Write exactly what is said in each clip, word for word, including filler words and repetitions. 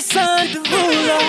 Son Derulo.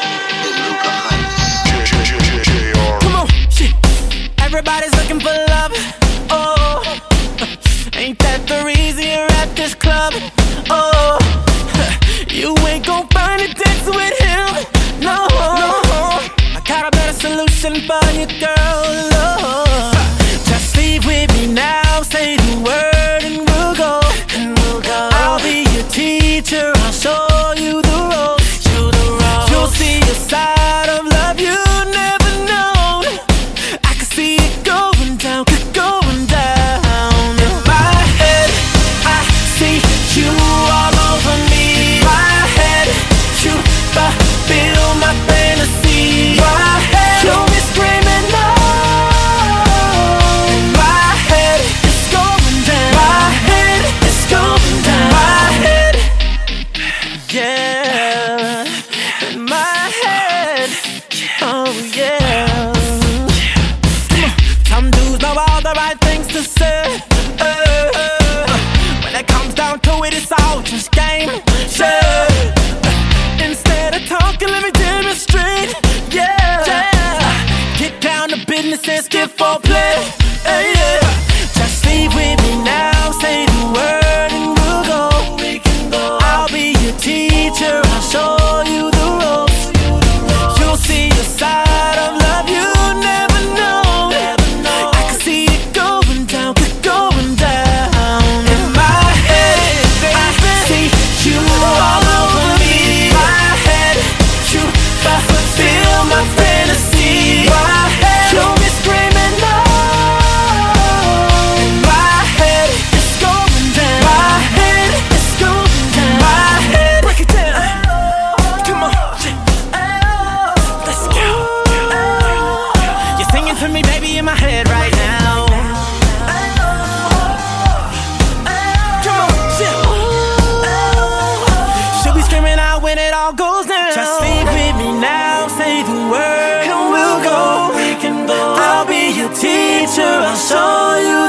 Come on, shit. Everybody's looking for love. Oh, ain't that the reason you're at this club? Oh, you ain't gon' find a dance with him. No, no. I got a better solution for you, girl. Oh, just leave with me now. Say the word and we'll go. And we'll go. I'll be your teacher. I'll show you the ropes. You the ropes. You'll see a side of love you never known. I can see it going down, going down. In my head, I see you all over me. My head, you fulfill my fantasy. My head, you be screaming no. In my head, it's going down. My head, it's going down. My head, yeah. In my head, oh yeah. Some dudes know all the right things to say. Uh, when it comes down to it, it's all just game. Yeah. Instead of talking, let me demonstrate. Yeah. yeah. Get down to business and skip for play. Uh, yeah. Just leave with me now. Say the word and we'll go. We can go. I'll be your teacher. I'll show you the ropes. You'll see a side of love you never know. I can see it going down, going down. In my head, I see you all over me. My head, you fulfill my fantasy. My head, you'll be screaming no. In my head, it's going down. My head, it's going down. My head, break it down. Come on, let's go. You're singing to me, baby, in my head right now. Come on, yeah. She'll be screaming out when it all goes down. Just leave with me now, say the word and we'll go. We can go. I'll be your teacher, I'll show you